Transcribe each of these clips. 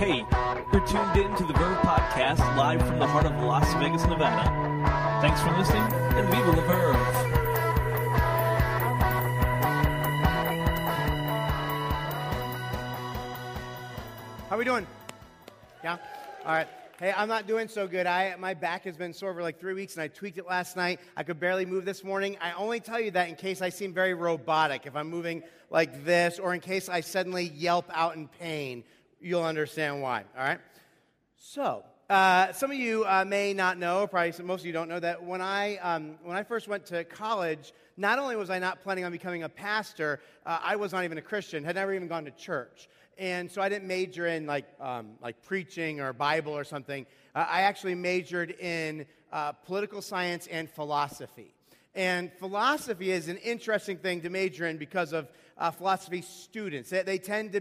Hey, you're tuned in to the Verve Podcast live from the heart of Las Vegas, Nevada. Thanks for listening, and viva la Verve! How we doing? Yeah? All right. Hey, I'm not doing so good. My back has been sore for like 3 weeks, and I tweaked it last night. I could barely move this morning. I only tell you that in case I seem very robotic. If I'm moving like this, or in case I suddenly yelp out in pain, you'll understand why. All right? So, some of you may not know, probably most of you don't know, that when I first went to college, not only was I not planning on becoming a pastor, I was not even a Christian, had never even gone to church. And so I didn't major in like preaching or Bible or something. I actually majored in political science and philosophy. And philosophy is an interesting thing to major in because of philosophy students. They tend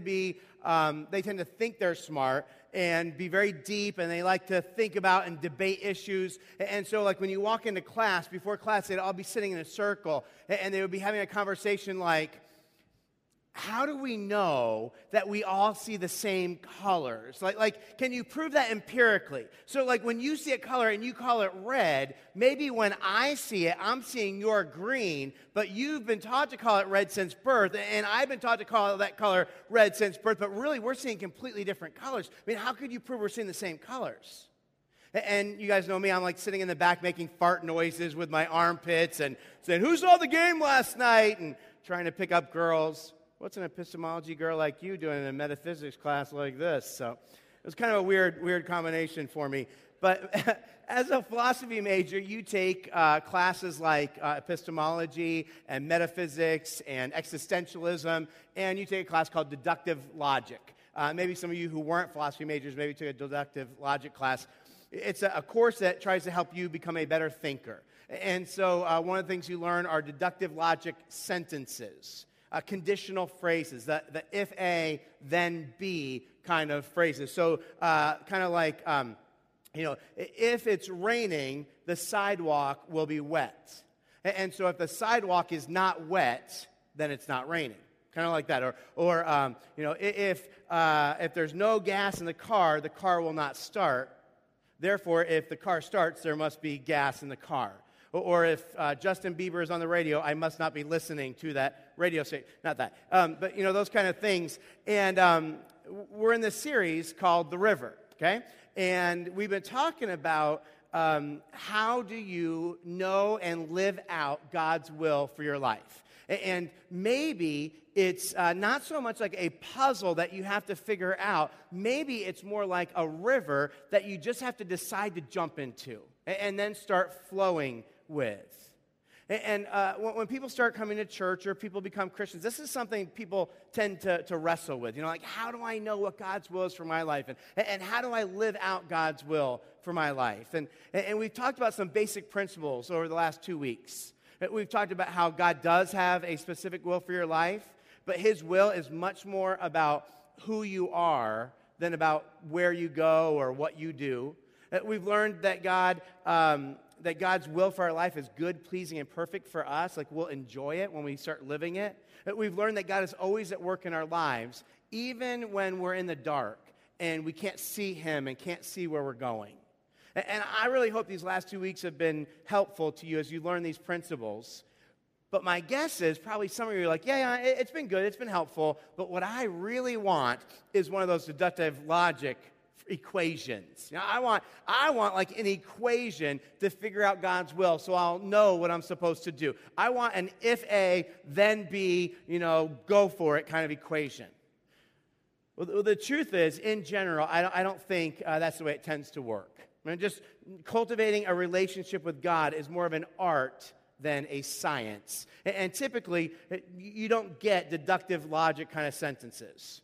to think they're smart and be very deep, and they like to think about and debate issues. And so, like when you walk into class, before class, they'd all be sitting in a circle, and they would be having a conversation like, how do we know that we all see the same colors? Like, can you prove that empirically? So, like, when you see a color and you call it red, maybe when I see it, I'm seeing your green, but you've been taught to call it red since birth, and I've been taught to call that color red since birth, but really, we're seeing completely different colors. I mean, how could you prove we're seeing the same colors? And you guys know me, I'm like sitting in the back making fart noises with my armpits and saying, who saw the game last night? And trying to pick up girls. What's an epistemology girl like you doing in a metaphysics class like this? So it was kind of a weird combination for me. But as a philosophy major, you take classes like epistemology and metaphysics and existentialism, and you take a class called deductive logic. Maybe some of you who weren't philosophy majors maybe took a deductive logic class. It's a course that tries to help you become a better thinker. And so one of the things you learn are deductive logic sentences. Conditional phrases, the if A, then B kind of phrases. So kind of like, if it's raining, the sidewalk will be wet. And so if the sidewalk is not wet, then it's not raining. Kind of like that. Or if there's no gas in the car will not start. Therefore, if the car starts, there must be gas in the car. Or if Justin Bieber is on the radio, I must not be listening to that radio station. Not that. But, those kind of things. And we're in this series called The River, okay? And we've been talking about how do you know and live out God's will for your life. And maybe it's not so much like a puzzle that you have to figure out. Maybe it's more like a river that you just have to decide to jump into and then start flowing with. And when people start coming to church or people become Christians, this is something people tend to wrestle with. Like, how do I know what God's will is for my life? And how do I live out God's will for my life? And we've talked about some basic principles over the last 2 weeks. We've talked about how God does have a specific will for your life, but His will is much more about who you are than about where you go or what you do. We've learned that God's will for our life is good, pleasing, and perfect for us. Like, we'll enjoy it when we start living it. We've learned that God is always at work in our lives, even when we're in the dark and we can't see Him and can't see where we're going. And I really hope these last 2 weeks have been helpful to you as you learn these principles. But my guess is probably some of you are like, yeah, it's been good, it's been helpful, but what I really want is one of those deductive logic equations. I want like an equation to figure out God's will so I'll know what I'm supposed to do. I want an if A, then B, go for it kind of equation. Well, the truth is, in general, I don't think that's the way it tends to work. I mean, just cultivating a relationship with God is more of an art than a science. And typically, you don't get deductive logic kind of sentences.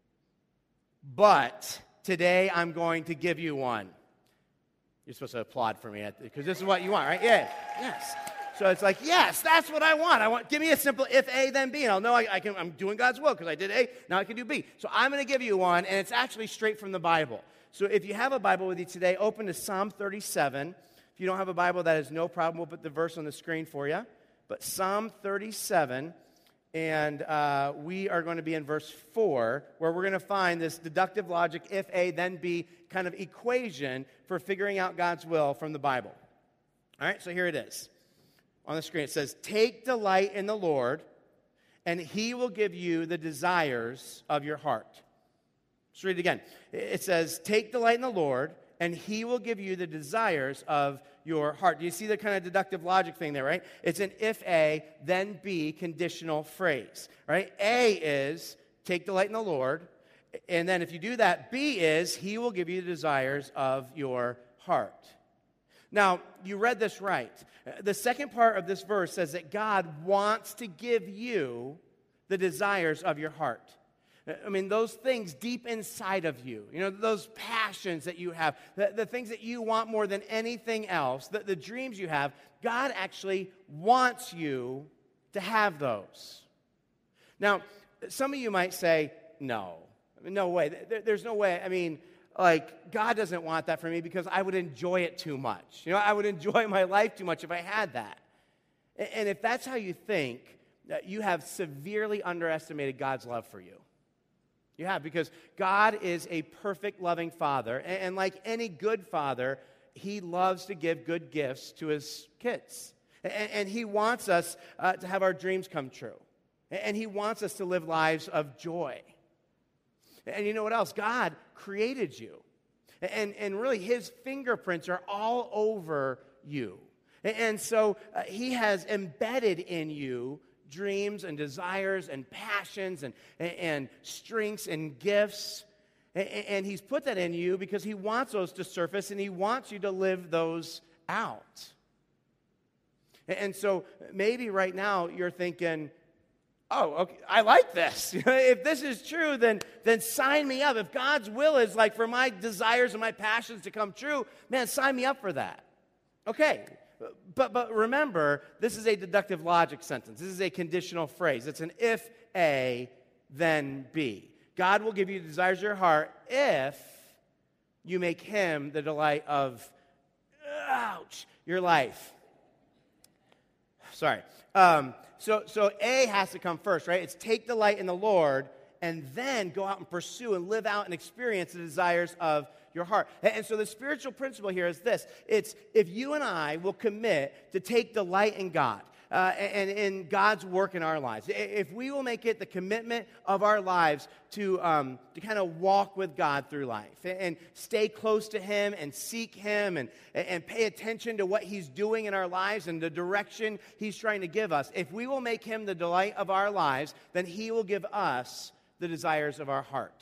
But today, I'm going to give you one. You're supposed to applaud for me because this is what you want, right? Yeah. Yes. So it's like, yes, that's what I want. Give me a simple if A, then B, and I'll know I'm doing God's will because I did A, now I can do B. So I'm going to give you one, and it's actually straight from the Bible. So if you have a Bible with you today, open to Psalm 37. If you don't have a Bible, that is no problem. We'll put the verse on the screen for you. But Psalm 37, And we are going to be in verse 4, where we're going to find this deductive logic, if A, then B, kind of equation for figuring out God's will from the Bible. All right, so here it is. On the screen, it says, "Take delight in the Lord, and He will give you the desires of your heart." Let's read it again. It says, "Take delight in the Lord, and He will give you the desires of your heart." Do you see the kind of deductive logic thing there, right? It's an if A, then B conditional phrase, right? A is, take delight in the Lord, and then if you do that, B is, He will give you the desires of your heart. Now, you read this right. The second part of this verse says that God wants to give you the desires of your heart. I mean, those things deep inside of you, those passions that you have, the things that you want more than anything else, the dreams you have, God actually wants you to have those. Now, some of you might say, no way. There's no way. I mean, God doesn't want that for me because I would enjoy it too much. I would enjoy my life too much if I had that. And if that's how you think, you have severely underestimated God's love for you. You have, because God is a perfect, loving Father. And like any good father, He loves to give good gifts to His kids. And He wants us to have our dreams come true. And He wants us to live lives of joy. And you know what else? God created you. And really, His fingerprints are all over you. And so He has embedded in you dreams and desires and passions and strengths and gifts. And He's put that in you because He wants those to surface and He wants you to live those out. And so maybe right now you're thinking, oh, okay, I like this. If this is true, then sign me up. If God's will is like for my desires and my passions to come true, man, sign me up for that. Okay. But remember, this is a deductive logic sentence. This is a conditional phrase. It's an if A, then B. God will give you the desires of your heart if you make Him the delight of, your life. Sorry. So A has to come first, right? It's take delight in the Lord and then go out and pursue and live out and experience the desires of your heart. And so the spiritual principle here is this. It's if you and I will commit to take delight in God and in God's work in our lives, if we will make it the commitment of our lives to kind of walk with God through life and stay close to Him and seek Him and pay attention to what He's doing in our lives and the direction He's trying to give us, if we will make Him the delight of our lives, then He will give us the desires of our heart.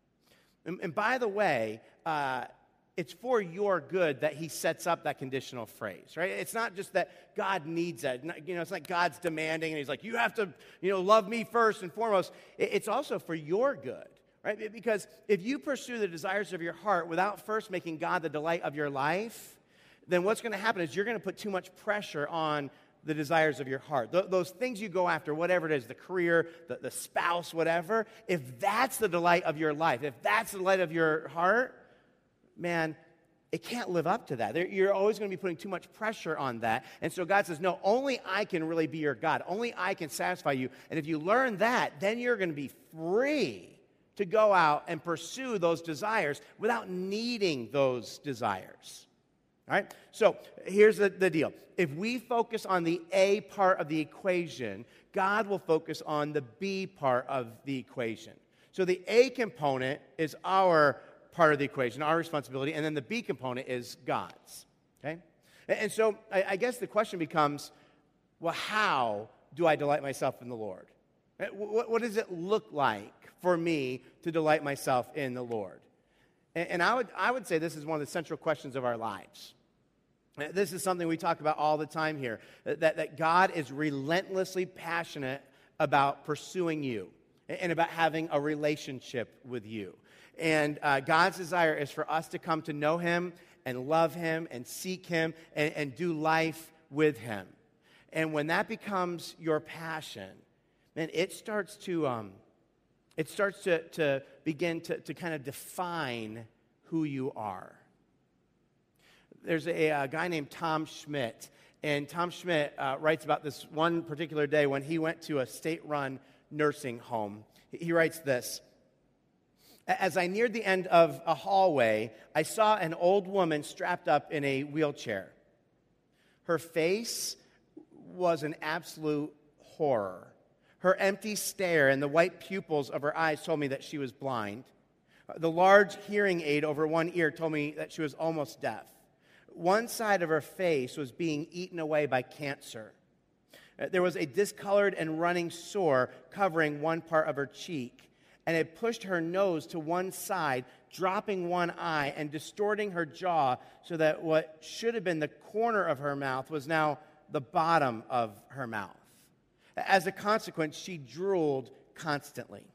And by the way, it's for your good that He sets up that conditional phrase, right? It's not just that God needs that. It's like God's demanding, and He's like, you have to, love me first and foremost. It's also for your good, right? Because if you pursue the desires of your heart without first making God the delight of your life, then what's going to happen is you're going to put too much pressure on the desires of your heart. Those things you go after, whatever it is, the career, the spouse, whatever, if that's the delight of your life, if that's the delight of your heart, man, it can't live up to that. You're always going to be putting too much pressure on that. And so God says, no, only I can really be your God. Only I can satisfy you. And if you learn that, then you're going to be free to go out and pursue those desires without needing those desires. All right? So here's the deal. If we focus on the A part of the equation, God will focus on the B part of the equation. So the A component is our part of the equation, our responsibility, and then the B component is God's. Okay? And so I guess the question becomes, well, how do I delight myself in the Lord? What does it look like for me to delight myself in the Lord? And I would say this is one of the central questions of our lives. This is something we talk about all the time here, that God is relentlessly passionate about pursuing you and about having a relationship with you. And God's desire is for us to come to know Him and love Him and seek Him and do life with Him. And when that becomes your passion, man, it starts to begin to kind of define who you are. There's a guy named Tom Schmidt, And Tom Schmidt writes about this one particular day when he went to a state-run nursing home. He writes this: "As I neared the end of a hallway, I saw an old woman strapped up in a wheelchair. Her face was an absolute horror. Her empty stare and the white pupils of her eyes told me that she was blind. The large hearing aid over one ear told me that she was almost deaf. One side of her face was being eaten away by cancer. There was a discolored and running sore covering one part of her cheek, and it pushed her nose to one side, dropping one eye and distorting her jaw so that what should have been the corner of her mouth was now the bottom of her mouth. As a consequence, she drooled constantly.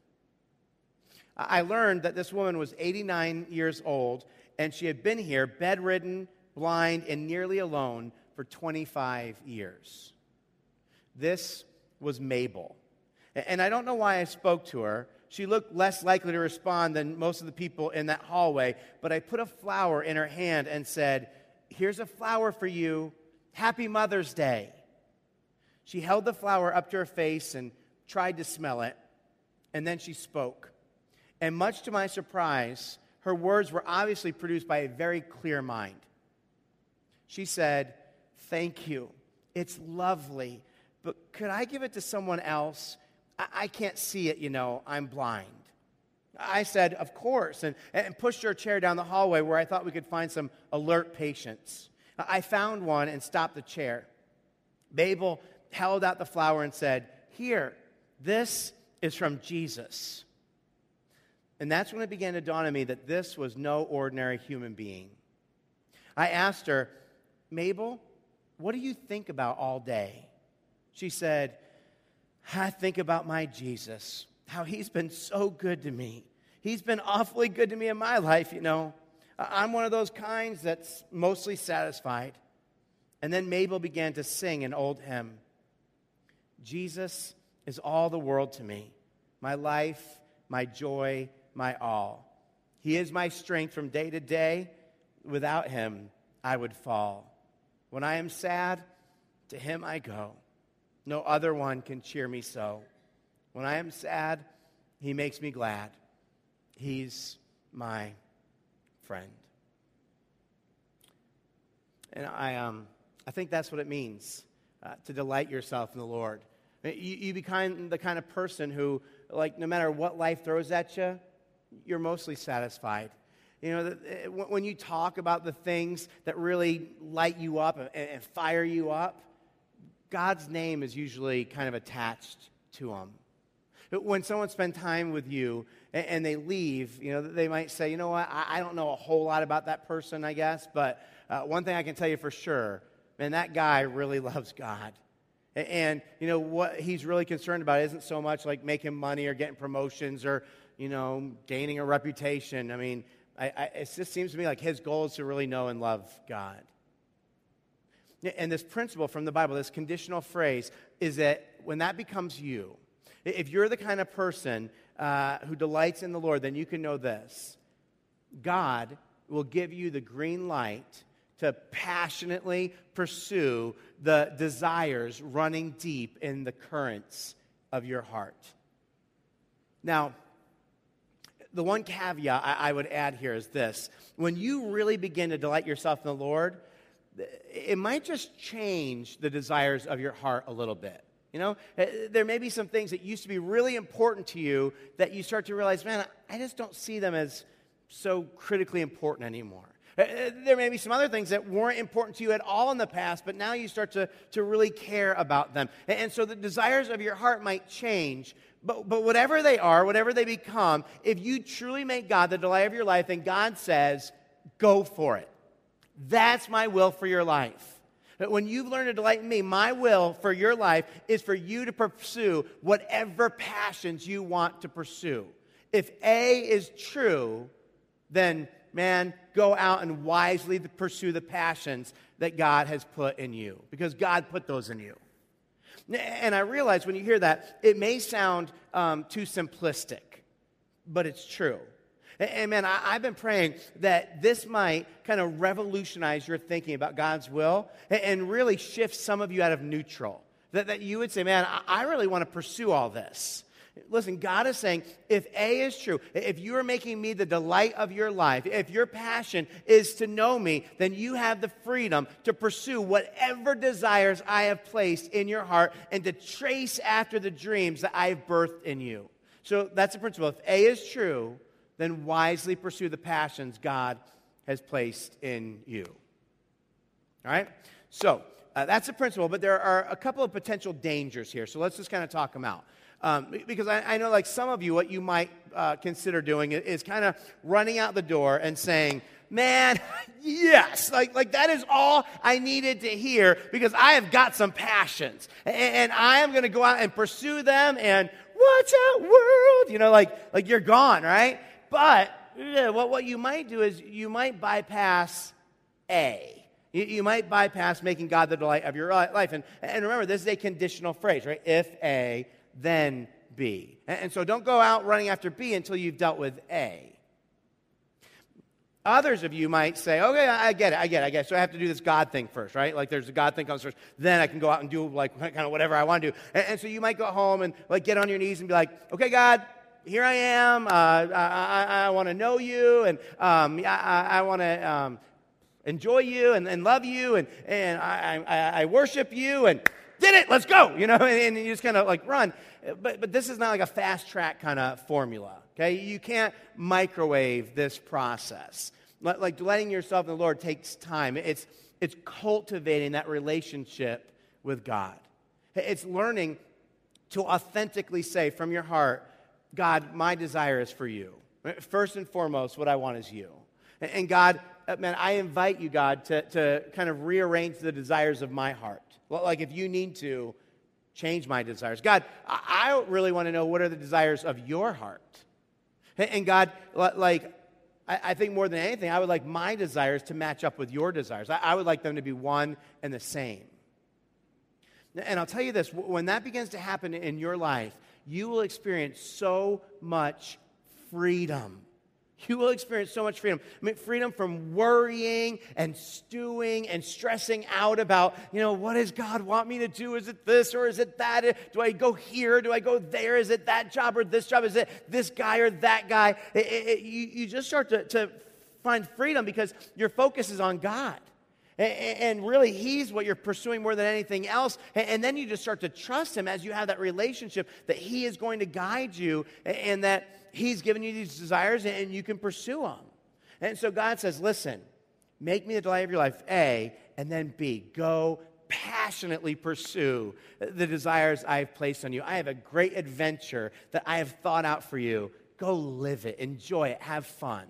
I learned that this woman was 89 years old, and she had been here bedridden, blind, and nearly alone for 25 years. This was Mabel. And I don't know why I spoke to her. She looked less likely to respond than most of the people in that hallway, but I put a flower in her hand and said, 'Here's a flower for you. Happy Mother's Day.' She held the flower up to her face and tried to smell it, and then she spoke. And much to my surprise, her words were obviously produced by a very clear mind. She said, 'Thank you. It's lovely, but could I give it to someone else? I can't see it, I'm blind.' I said, 'Of course,' and pushed her chair down the hallway where I thought we could find some alert patients. I found one and stopped the chair. Mabel held out the flower and said, 'Here, this is from Jesus.' And that's when it began to dawn on me that this was no ordinary human being. I asked her, 'Mabel, what do you think about all day?' She said, 'I think about my Jesus, how he's been so good to me. He's been awfully good to me in my life, I'm one of those kinds that's mostly satisfied.' And then Mabel began to sing an old hymn. 'Jesus is all the world to me, my life, my joy, my all. He is my strength from day to day. Without him, I would fall. When I am sad, to him I go. No other one can cheer me so. When I am sad, he makes me glad. He's my friend.'" And I think that's what it means to delight yourself in the Lord. You become the kind of person who, no matter what life throws at you, you're mostly satisfied. When you talk about the things that really light you up and fire you up, God's name is usually kind of attached to them. When someone spends time with you and they leave, they might say, "You know what, I don't know a whole lot about that person, I guess, but one thing I can tell you for sure, man, that guy really loves God. And what he's really concerned about isn't so much like making money or getting promotions or, gaining a reputation. I mean, it just seems to me like his goal is to really know and love God." And this principle from the Bible, this conditional phrase, is that when that becomes you, if you're the kind of person who delights in the Lord, then you can know this: God will give you the green light to passionately pursue the desires running deep in the currents of your heart. Now, the one caveat I would add here is this: when you really begin to delight yourself in the Lord, it might just change the desires of your heart a little bit. There may be some things that used to be really important to you that you start to realize, man, I just don't see them as so critically important anymore. There may be some other things that weren't important to you at all in the past, but now you start to really care about them. And so the desires of your heart might change, but whatever they are, whatever they become, if you truly make God the delight of your life, then God says, go for it. That's my will for your life. But when you've learned to delight in me, my will for your life is for you to pursue whatever passions you want to pursue. If A is true, then, man, go out and wisely pursue the passions that God has put in you, because God put those in you. And I realize when you hear that, it may sound too simplistic, but it's true. And man, I've been praying that this might kind of revolutionize your thinking about God's will and really shift some of you out of neutral. That you would say, man, I really want to pursue all this. Listen, God is saying, if A is true, if you are making me the delight of your life, if your passion is to know me, then you have the freedom to pursue whatever desires I have placed in your heart and to trace after the dreams that I have birthed in you. So that's the principle. If A is true, then wisely pursue the passions God has placed in you. All right? So that's the principle, but there are a couple of potential dangers here. So let's just kind of talk them out. Because I know, like some of you, what you might consider doing is kind of running out the door and saying, man, yes, like that is all I needed to hear because I have got some passions. And I am going to go out and pursue them and watch out, world. You know, like you're gone, right? But what you might do is you might bypass A. You might bypass making God the delight of your life. And remember, this is a conditional phrase, right? If A, then B. And so don't go out running after B until you've dealt with A. Others of you might say, okay, I get it. So I have to do this God thing first, right? Like there's a God thing comes first. Then I can go out and do like kind of whatever I want to do. And so you might go home and like get on your knees and be like, okay, God, here I am. I want to know you. And I want to enjoy you and love you. And I worship you. And did it, let's go, you know, and you just kind of like run. But this is not like a fast track kind of formula, okay? You can't microwave this process. Like letting yourself in the Lord takes time. It's cultivating that relationship with God. It's learning to authentically say from your heart, God, my desire is for you. First and foremost, what I want is you. And God, man, I invite you, God, to kind of rearrange the desires of my heart. Well, like if you need to change my desires. God, I really want to know what are the desires of your heart. And God, like, I think more than anything, I would like my desires to match up with your desires. I would like them to be one and the same. And I'll tell you this, when that begins to happen in your life, you will experience so much freedom. You will experience so much freedom. I mean, freedom from worrying and stewing and stressing out about, what does God want me to do? Is it this or is it that? Do I go here? Do I go there? Is it that job or this job? Is it this guy or that guy? You just start to find freedom because your focus is on God. And really, He's what you're pursuing more than anything else. And then you just start to trust Him as you have that relationship that He is going to guide you and that He's given you these desires and you can pursue them. And so God says, listen, make me the delight of your life, A, and then B, go passionately pursue the desires I've placed on you. I have a great adventure that I have thought out for you. Go live it, enjoy it, have fun.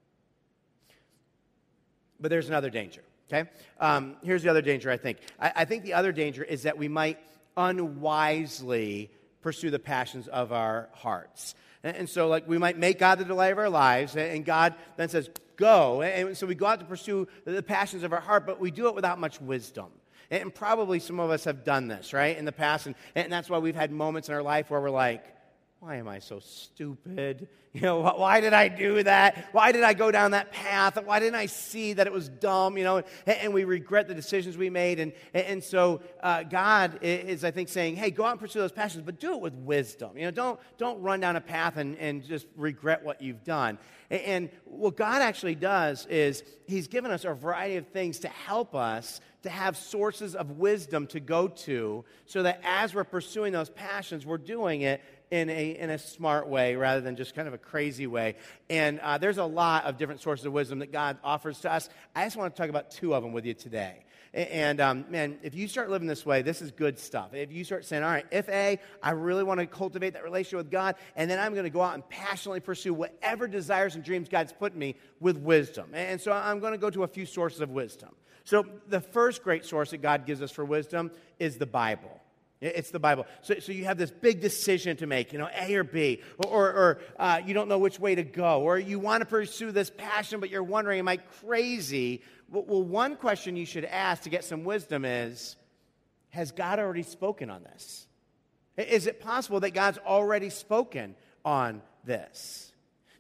But there's another danger, okay? Here's the other danger, I think. I think the other danger is that we might unwisely pursue the passions of our hearts. And so, like, we might make God the delight of our lives, and God then says, go. And so we go out to pursue the passions of our heart, but we do it without much wisdom. And probably some of us have done this, right, in the past. And that's why we've had moments in our life where we're like, why am I so stupid? Why did I do that? Why did I go down that path? Why didn't I see that it was dumb? And we regret the decisions we made. And so God is, I think, saying, hey, go out and pursue those passions, but do it with wisdom. Don't run down a path and just regret what you've done. And what God actually does is He's given us a variety of things to help us to have sources of wisdom to go to so that as we're pursuing those passions, we're doing it in a smart way rather than just kind of a crazy way. And there's a lot of different sources of wisdom that God offers to us. I just want to talk about two of them with you today. And man, if you start living this way, this is good stuff. If you start saying, all right, if A, I really want to cultivate that relationship with God, and then I'm going to go out and passionately pursue whatever desires and dreams God's put in me with wisdom. And so I'm going to go to a few sources of wisdom. So the first great source that God gives us for wisdom is the Bible. It's the Bible. So you have this big decision to make, A or B, or you don't know which way to go, or you want to pursue this passion, but you're wondering, am I crazy? Well, one question you should ask to get some wisdom is, has God already spoken on this? Is it possible that God's already spoken on this?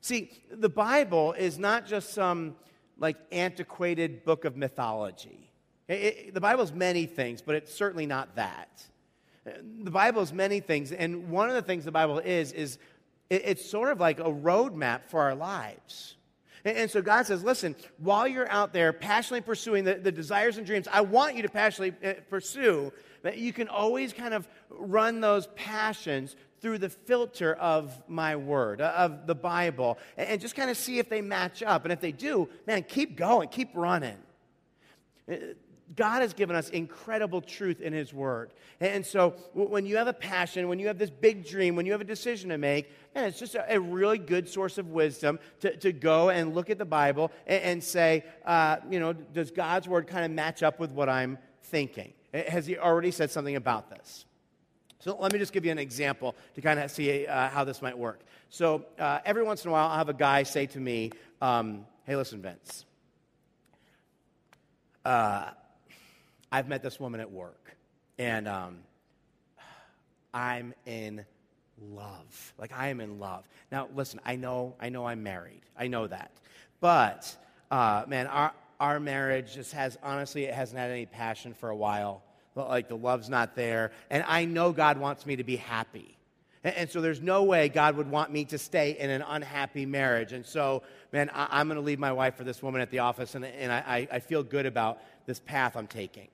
See, the Bible is not just some like antiquated book of mythology. The Bible is many things, but it's certainly not that. The Bible is many things, and one of the things the Bible is it's sort of like a roadmap for our lives. And so God says, listen, while you're out there passionately pursuing the desires and dreams I want you to passionately pursue, that you can always kind of run those passions through the filter of my word, of the Bible, and just kind of see if they match up. And if they do, man, keep going, keep running. God has given us incredible truth in His Word. And so when you have a passion, when you have this big dream, when you have a decision to make, man, it's just a really good source of wisdom to go and look at the Bible and say, does God's Word kind of match up with what I'm thinking? Has He already said something about this? So let me just give you an example to kind of see how this might work. So every once in a while, I'll have a guy say to me, hey, listen, Vince, I've met this woman at work, and I'm in love. Like, I am in love. Now, listen, I know I'm married. I know that. But, man, our marriage just it hasn't had any passion for a while. Like, the love's not there. And I know God wants me to be happy. And so there's no way God would want me to stay in an unhappy marriage. And so, man, I'm going to leave my wife for this woman at the office, and I feel good about this path I'm taking.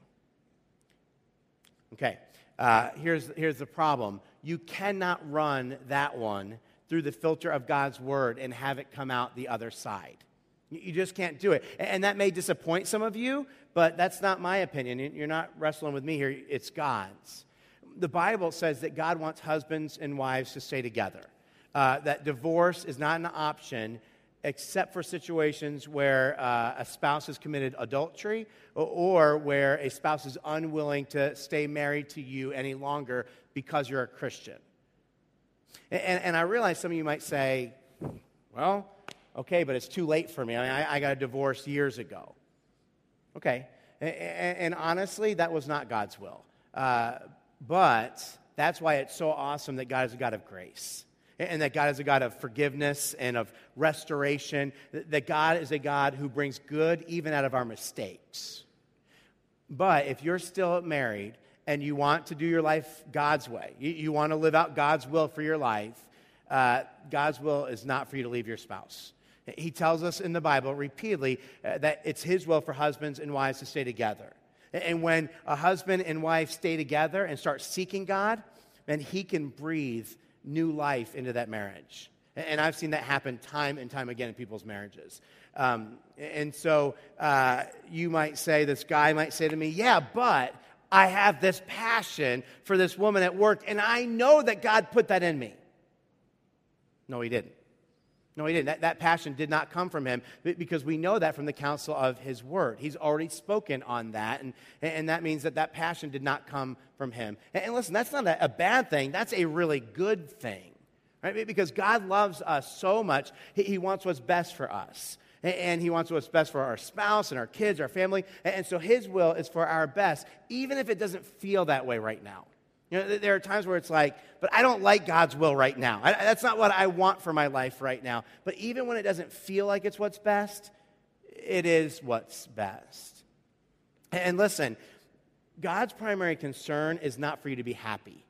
Okay, here's the problem. You cannot run that one through the filter of God's Word and have it come out the other side. You just can't do it. And that may disappoint some of you, but that's not my opinion. You're not wrestling with me here. It's God's. The Bible says that God wants husbands and wives to stay together, that divorce is not an option except for situations where a spouse has committed adultery or where a spouse is unwilling to stay married to you any longer because you're a Christian. And I realize some of you might say, well, okay, but it's too late for me. I mean, I got a divorce years ago. Okay, and honestly, that was not God's will. But that's why it's so awesome that God is a God of grace. And that God is a God of forgiveness and of restoration. That God is a God who brings good even out of our mistakes. But if you're still married and you want to do your life God's way, you want to live out God's will for your life, God's will is not for you to leave your spouse. He tells us in the Bible repeatedly that it's His will for husbands and wives to stay together. And when a husband and wife stay together and start seeking God, then He can breathe new life into that marriage. And I've seen that happen time and time again in people's marriages. And so you might say, this guy might say to me, yeah, but I have this passion for this woman at work, and I know that God put that in me. No, He didn't. No, He didn't. That passion did not come from Him, because we know that from the counsel of His Word. He's already spoken on that, and that means that passion did not come from Him. And listen, that's not a bad thing. That's a really good thing, right? Because God loves us so much, He wants what's best for us. And He wants what's best for our spouse and our kids, our family. And so His will is for our best, even if it doesn't feel that way right now. You know, there are times where it's like, but I don't like God's will right now. That's not what I want for my life right now. But even when it doesn't feel like it's what's best, it is what's best. And listen, God's primary concern is not for you to be happy.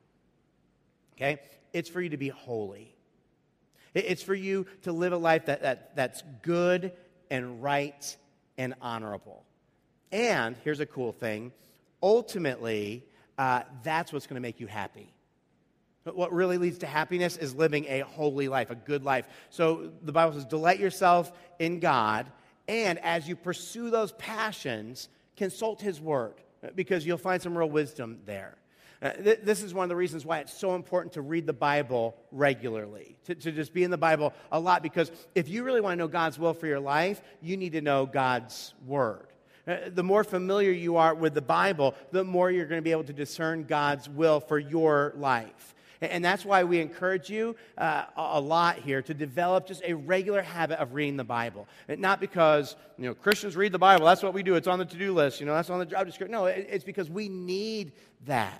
Okay? It's for you to be holy. It's for you to live a life that's good and right and honorable. And here's a cool thing. Ultimately, that's what's going to make you happy. But what really leads to happiness is living a holy life, a good life. So the Bible says, delight yourself in God, and as you pursue those passions, consult His Word, because you'll find some real wisdom there. This is one of the reasons why it's so important to read the Bible regularly, to just be in the Bible a lot, because if you really want to know God's will for your life, you need to know God's Word. The more familiar you are with the Bible, the more you're going to be able to discern God's will for your life. And that's why we encourage you a lot here to develop just a regular habit of reading the Bible. And not because, Christians read the Bible, that's what we do, it's on the to-do list, that's on the job description. No, it's because we need that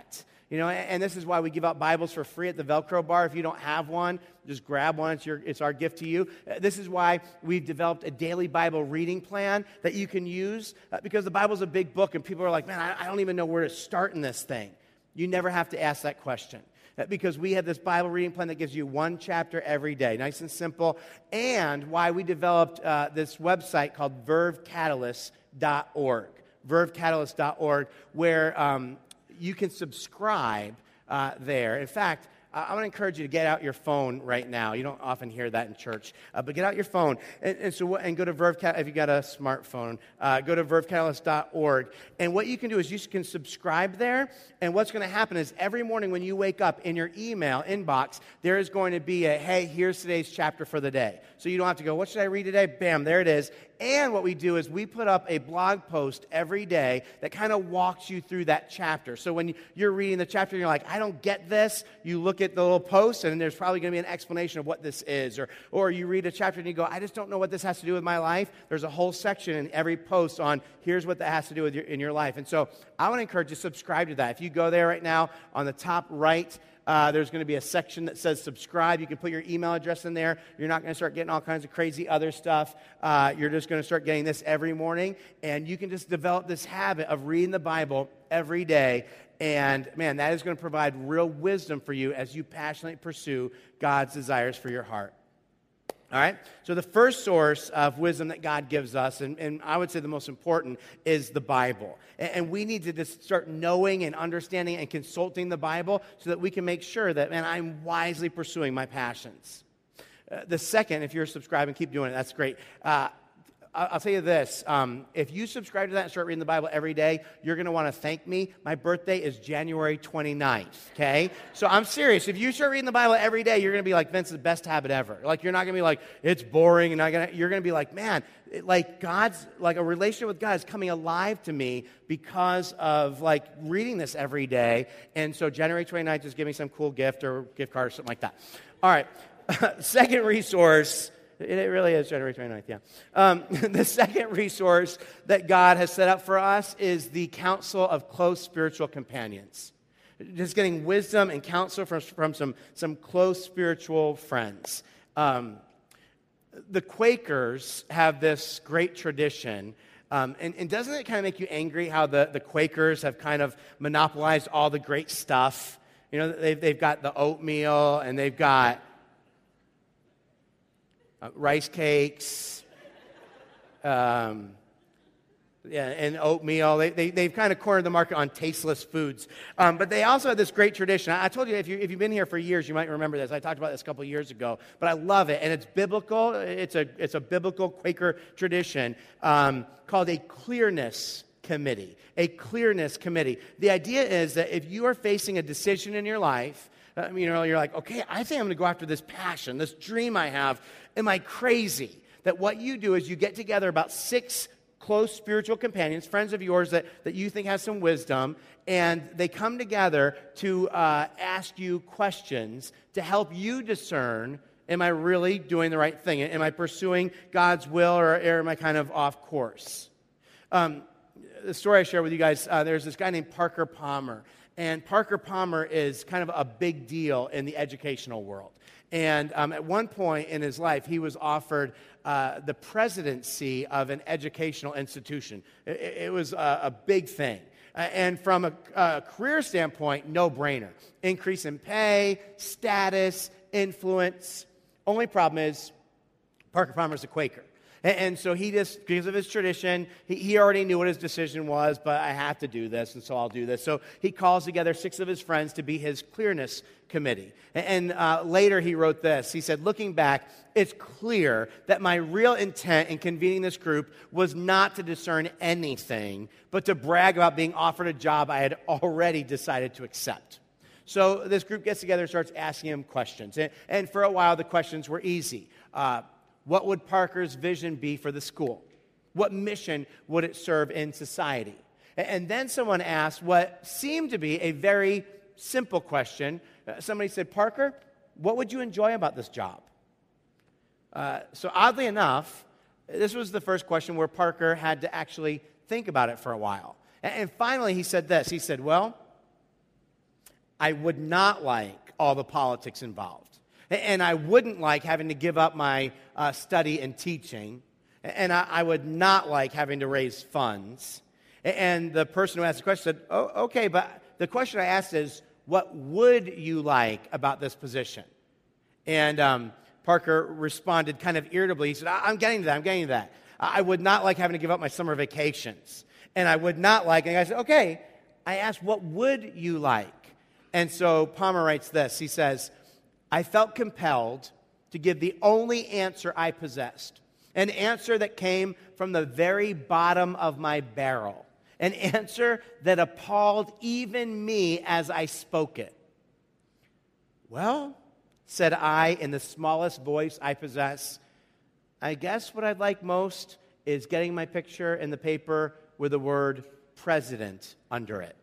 And this is why we give out Bibles for free at the Velcro bar. If you don't have one, just grab one. It's our gift to you. This is why we've developed a daily Bible reading plan that you can use because the Bible's a big book and people are like, man, I don't even know where to start in this thing. You never have to ask that question because we have this Bible reading plan that gives you one chapter every day, nice and simple, and why we developed this website called vervecatalyst.org, vervecatalyst.org, where you can subscribe there. In fact, I want to encourage you to get out your phone right now. You don't often hear that in church, but get out your phone and go to VerveCatalyst. If you got a smartphone, go to vervecatalyst.org. And what you can do is you can subscribe there. And what's going to happen is every morning when you wake up in your email inbox, there is going to be a, hey, here's today's chapter for the day. So you don't have to go, what should I read today? Bam, there it is. And what we do is we put up a blog post every day that kind of walks you through that chapter. So when you're reading the chapter and you're like, I don't get this, you look at the little post and there's probably going to be an explanation of what this is. Or you read a chapter and you go, I just don't know what this has to do with my life. There's a whole section in every post on here's what that has to do with in your life. And so I want to encourage you to subscribe to that. If you go there right now on the top right, there's going to be a section that says subscribe. You can put your email address in there. You're not going to start getting all kinds of crazy other stuff. You're just going to start getting this every morning. And you can just develop this habit of reading the Bible every day. And, man, that is going to provide real wisdom for you as you passionately pursue God's desires for your heart. All right? So the first source of wisdom that God gives us, and I would say the most important, is the Bible. And we need to just start knowing and understanding and consulting the Bible so that we can make sure that, man, I'm wisely pursuing my passions. The second, if you're subscribing, keep doing it. That's great. I'll tell you this. If you subscribe to that and start reading the Bible every day, you're going to want to thank me. My birthday is January 29th, okay? So I'm serious. If you start reading the Bible every day, you're going to be like, Vince, the best habit ever. Like, you're not going to be like, it's boring. And you're going to be like, man, a relationship with God is coming alive to me because of, reading this every day. And so January 29th, just give me some cool gift or gift card or something like that. All right. Second resource. It really is January 29th, yeah. The second resource that God has set up for us is the counsel of close spiritual companions. Just getting wisdom and counsel from some close spiritual friends. The Quakers have this great tradition, and doesn't it kind of make you angry how the Quakers have kind of monopolized all the great stuff? You know, they've got the oatmeal, and they've got rice cakes, and oatmeal. They've kind of cornered the market on tasteless foods. But they also have this great tradition. I told you, if you've been here for years, you might remember this. I talked about this a couple of years ago. But I love it, and it's biblical. It's a biblical Quaker tradition called a clearness committee. A clearness committee. The idea is that if you are facing a decision in your life, you're like, okay, I think I'm going to go after this passion, this dream I have. Am I crazy? That what you do is you get together about 6 close spiritual companions, friends of yours that you think has some wisdom, and they come together to ask you questions to help you discern, am I really doing the right thing? Am I pursuing God's will, or am I kind of off course? The story I share with you guys, there's this guy named Parker Palmer. And Parker Palmer is kind of a big deal in the educational world. And at one point in his life, he was offered the presidency of an educational institution. It was a big thing. And from a career standpoint, no-brainer. Increase in pay, status, influence. Only problem is Parker Palmer's a Quaker. And so he just, because of his tradition, he already knew what his decision was, but I have to do this, and so I'll do this. So he calls together 6 of his friends to be his clearness committee. And later he wrote this. He said, looking back, it's clear that my real intent in convening this group was not to discern anything, but to brag about being offered a job I had already decided to accept. So this group gets together and starts asking him questions. And for a while, the questions were easy. What would Parker's vision be for the school? What mission would it serve in society? And then someone asked what seemed to be a very simple question. Somebody said, Parker, what would you enjoy about this job? So oddly enough, this was the first question where Parker had to actually think about it for a while. And finally he said this. He said, well, I would not like all the politics involved. And I wouldn't like having to give up my study and teaching. And I would not like having to raise funds. And the person who asked the question said, oh, okay, but the question I asked is, what would you like about this position? And Parker responded kind of irritably. He said, I'm getting to that. I would not like having to give up my summer vacations. And I would not like, and I said, okay, I asked, what would you like? And so Palmer writes this. He says, I felt compelled to give the only answer I possessed, an answer that came from the very bottom of my barrel, an answer that appalled even me as I spoke it. Well, said I in the smallest voice I possess, I guess what I'd like most is getting my picture in the paper with the word president under it.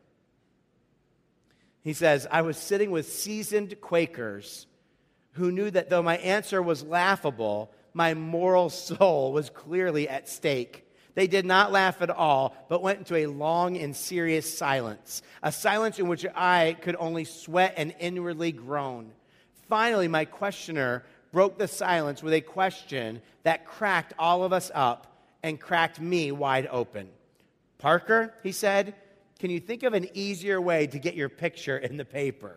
He says, I was sitting with seasoned Quakers who knew that though my answer was laughable, my moral soul was clearly at stake. They did not laugh at all, but went into a long and serious silence, a silence in which I could only sweat and inwardly groan. Finally, my questioner broke the silence with a question that cracked all of us up and cracked me wide open. Parker, he said, can you think of an easier way to get your picture in the paper?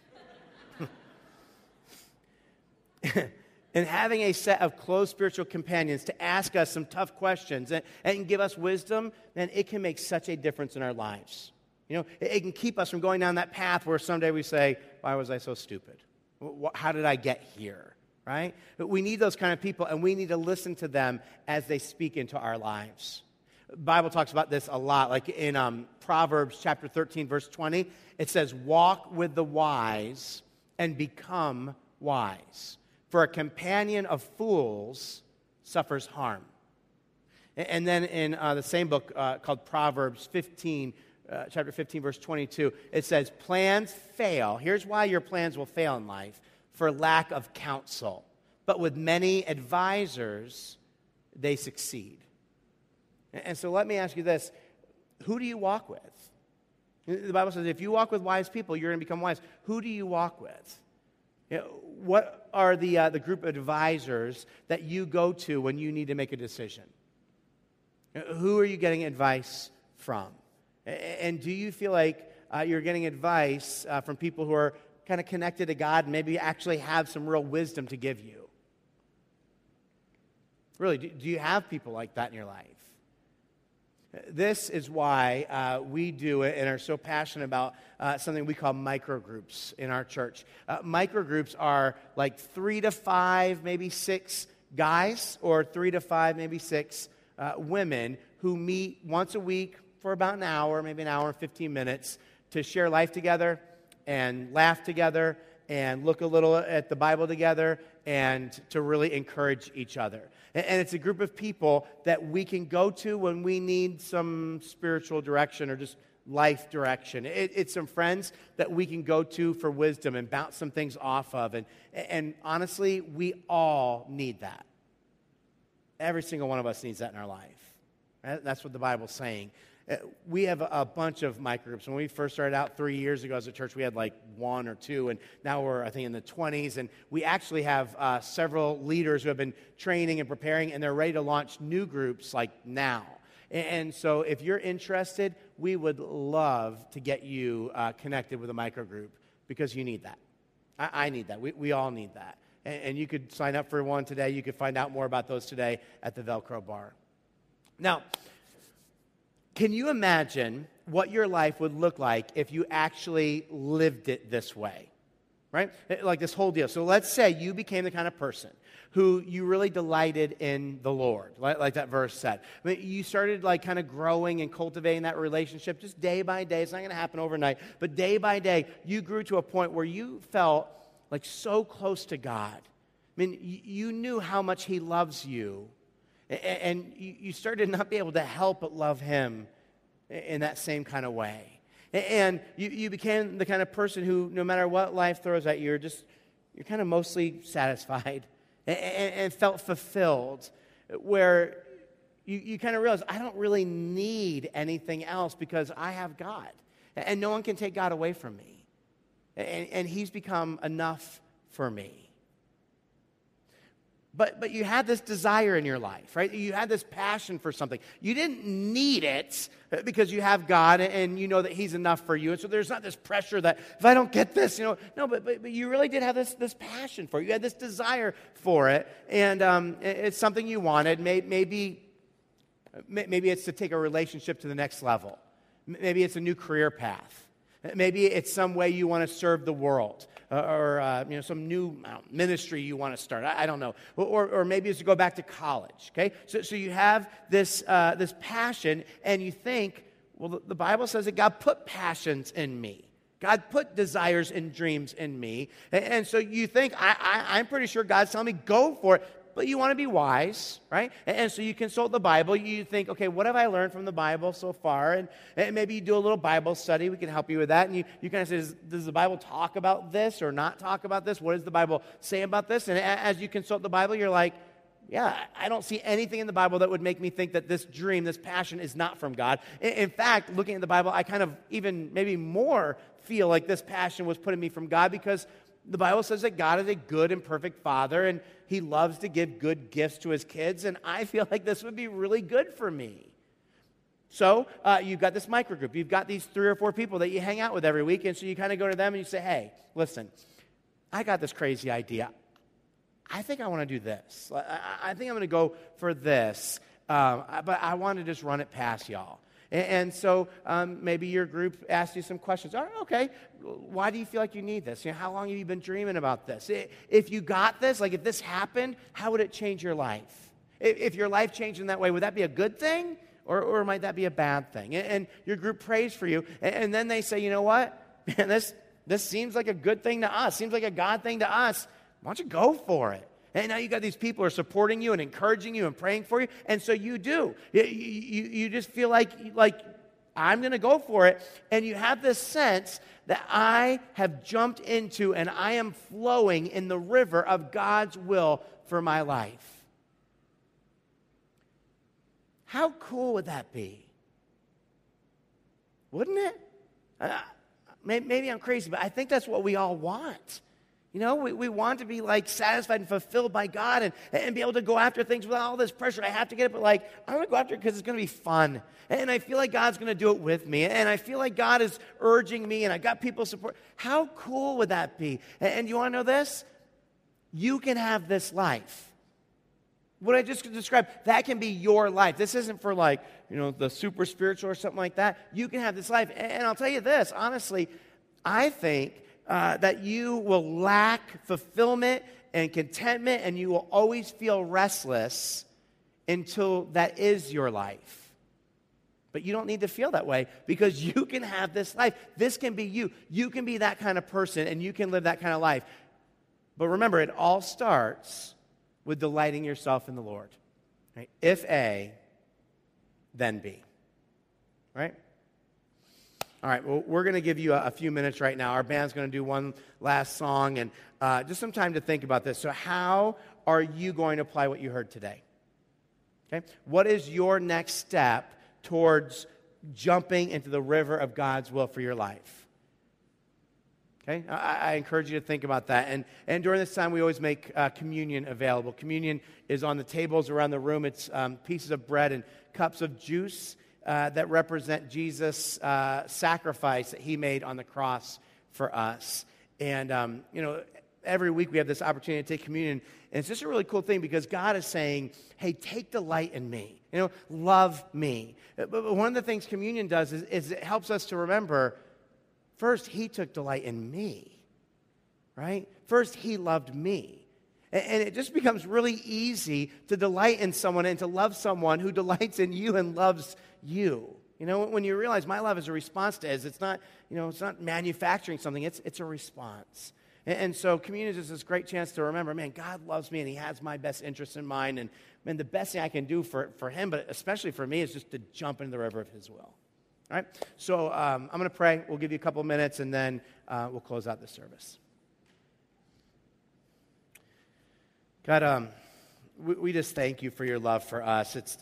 And having a set of close spiritual companions to ask us some tough questions and give us wisdom, then it can make such a difference in our lives. You know, it can keep us from going down that path where someday we say, why was I so stupid? How did I get here? Right? But we need those kind of people, and we need to listen to them as they speak into our lives. The Bible talks about this a lot, like in Proverbs chapter 13, verse 20. It says, walk with the wise and become wise, for a companion of fools suffers harm. And then in the same book called Proverbs 15, chapter 15, verse 22, it says, plans fail. Here's why your plans will fail in life: for lack of counsel. But with many advisors, they succeed. And so let me ask you this. Who do you walk with? The Bible says if you walk with wise people, you're going to become wise. Who do you walk with? You know, what are the group of advisors that you go to when you need to make a decision? Who are you getting advice from? And do you feel like you're getting advice from people who are kind of connected to God and maybe actually have some real wisdom to give you? Really, do you have people like that in your life? This is why we do it and are so passionate about something we call microgroups in our church. Microgroups are like 3 to 5, maybe 6 guys, or 3 to 5, maybe 6 women who meet once a week for about an hour, maybe an hour and 15 minutes, to share life together and laugh together and look a little at the Bible together and to really encourage each other. And it's a group of people that we can go to when we need some spiritual direction or just life direction. It's some friends that we can go to for wisdom and bounce some things off of. And honestly, we all need that. Every single one of us needs that in our life. That's what the Bible's saying. We have a bunch of microgroups. When we first started out 3 years ago as a church, we had like 1 or 2, and now we're, I think, in the 20s. And we actually have several leaders who have been training and preparing, and they're ready to launch new groups like now. And so if you're interested, we would love to get you connected with a microgroup because you need that. I need that. We all need that. And you could sign up for one today. You could find out more about those today at the Velcro bar. Now, can you imagine what your life would look like if you actually lived it this way, right? Like this whole deal. So let's say you became the kind of person who you really delighted in the Lord, like that verse said. I mean, you started like kind of growing and cultivating that relationship just day by day. It's not going to happen overnight, but day by day, you grew to a point where you felt like so close to God. I mean, you knew how much He loves you. And you started to not be able to help but love Him in that same kind of way. And you became the kind of person who, no matter what life throws at you, you're kind of mostly satisfied and felt fulfilled, where you kind of realize, I don't really need anything else because I have God. And no one can take God away from me. and he's become enough for me. But you had this desire in your life, right? You had this passion for something. You didn't need it because you have God and you know that he's enough for you. And so there's not this pressure that if I don't get this, no, but you really did have this passion for it. You had this desire for it. And it's something you wanted. Maybe it's to take a relationship to the next level. Maybe it's a new career path. Maybe it's some way you want to serve the world, or some new ministry you want to start. I don't know. Or maybe it's to go back to college. Okay, so you have this passion, and you think, well, the Bible says that God put passions in me. God put desires and dreams in me, and so you think I'm pretty sure God's telling me go for it. But you want to be wise, right? And so you consult the Bible. You think, okay, what have I learned from the Bible so far? And maybe you do a little Bible study. We can help you with that. And you kind of say, does the Bible talk about this or not talk about this? What does the Bible say about this? And as you consult the Bible, you're like, yeah, I don't see anything in the Bible that would make me think that this dream, this passion is not from God. In fact, looking at the Bible, I kind of even maybe more feel like this passion was put in me from God, because the Bible says that God is a good and perfect Father, and he loves to give good gifts to his kids, and I feel like this would be really good for me. So you've got this microgroup. You've got these 3 or 4 people that you hang out with every week, and so you kind of go to them and you say, hey, listen, I got this crazy idea. I think I want to do this. I think I'm going to go for this, but I want to just run it past y'all. And so maybe your group asks you some questions. All right, okay, why do you feel like you need this? How long have you been dreaming about this? If you got this, like if this happened, how would it change your life? If your life changed in that way, would that be a good thing? Or might that be a bad thing? And your group prays for you. And then they say, you know what? Man, this seems like a good thing to us. Seems like a God thing to us. Why don't you go for it? And now you got these people who are supporting you and encouraging you and praying for you. And so you do. You just feel like I'm going to go for it. And you have this sense that I have jumped into and I am flowing in the river of God's will for my life. How cool would that be? Wouldn't it? Maybe I'm crazy, but I think that's what we all want. We want to be like satisfied and fulfilled by God and be able to go after things without all this pressure. I have to get it, but I'm going to go after it because it's going to be fun. And I feel like God's going to do it with me. And I feel like God is urging me and I got people support. How cool would that be? And you want to know this? You can have this life. What I just described, that can be your life. This isn't for the super spiritual or something like that. You can have this life. And I'll tell you this, honestly, I think that you will lack fulfillment and contentment, and you will always feel restless until that is your life. But you don't need to feel that way, because you can have this life. This can be you. You can be that kind of person, and you can live that kind of life. But remember, it all starts with delighting yourself in the Lord. Right? If A, then B. Right? All right, well, we're going to give you a few minutes right now. Our band's going to do one last song, and just some time to think about this. So how are you going to apply what you heard today? Okay, what is your next step towards jumping into the river of God's will for your life? Okay, I encourage you to think about that. And during this time, we always make communion available. Communion is on the tables around the room. It's pieces of bread and cups of juice that represent Jesus' sacrifice that he made on the cross for us. And, every week we have this opportunity to take communion. And it's just a really cool thing, because God is saying, hey, take delight in me. Love me. But one of the things communion does is it helps us to remember, first, he took delight in me, right? First, he loved me. And it just becomes really easy to delight in someone and to love someone who delights in you and loves you. When you realize my love is a response to his, it's not manufacturing something, it's a response. And so communion is just this great chance to remember, man, God loves me and he has my best interests in mind. And man, the best thing I can do for him, but especially for me, is just to jump into the river of his will. All right? So I'm going to pray. We'll give you a couple of minutes, and then we'll close out the service. God, we just thank you for your love for us. It's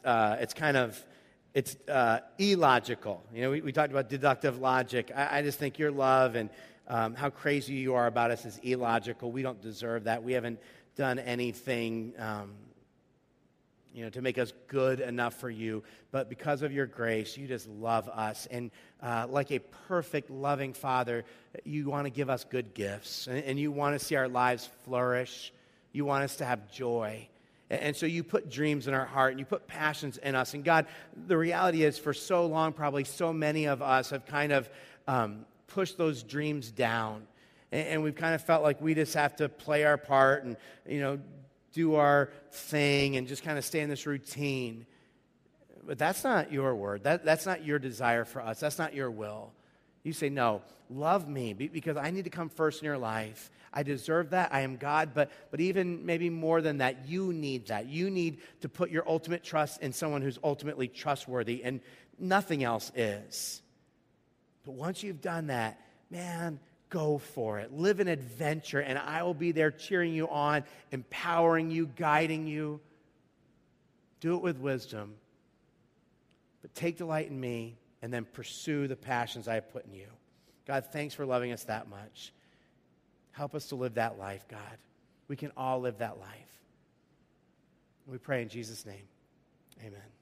illogical. We talked about deductive logic. I just think your love and how crazy you are about us is illogical. We don't deserve that. We haven't done anything to make us good enough for you. But because of your grace, you just love us. And like a perfect, loving Father, you want to give us good gifts. And you want to see our lives flourish. You want us to have joy. And so you put dreams in our heart, and you put passions in us. And God, the reality is, for so long, probably so many of us have kind of pushed those dreams down. And we've kind of felt like we just have to play our part and, do our thing and just kind of stay in this routine. But that's not your word. That's not your desire for us. That's not your will. You say, no, love me because I need to come first in your life. I deserve that. I am God. But even maybe more than that, you need that. You need to put your ultimate trust in someone who's ultimately trustworthy, and nothing else is. But once you've done that, man, go for it. Live an adventure, and I will be there cheering you on, empowering you, guiding you. Do it with wisdom. But take delight in me, and then pursue the passions I have put in you. God, thanks for loving us that much. Help us to live that life, God. We can all live that life. We pray in Jesus' name. Amen.